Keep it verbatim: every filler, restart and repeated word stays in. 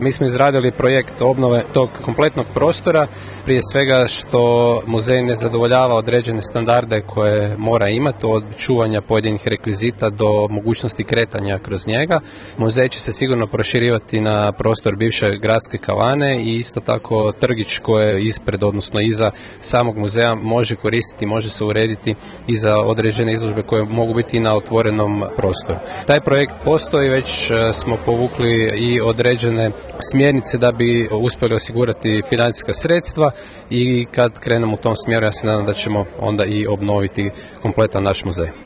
Mi smo izradili projekt obnove tog kompletnog prostora, prije svega što muzej ne zadovoljava određene standarde koje mora imati, od čuvanja pojedinih rekvizita do mogućnosti kretanja kroz njega. Muzej će se sigurno proširivati na prostor bivše gradske kavane i isto tako trgić koje je ispred, odnosno iza samog muzeja, može koristiti, može se urediti i za određene izložbe koje mogu biti na otvorenom prostoru. Taj projekt postoji, već smo povukli i određene smjernice da bi uspjeli osigurati financijska sredstva i kad krenemo u tom smjeru, ja se nadam da ćemo onda i obnoviti kompletan naš muzej.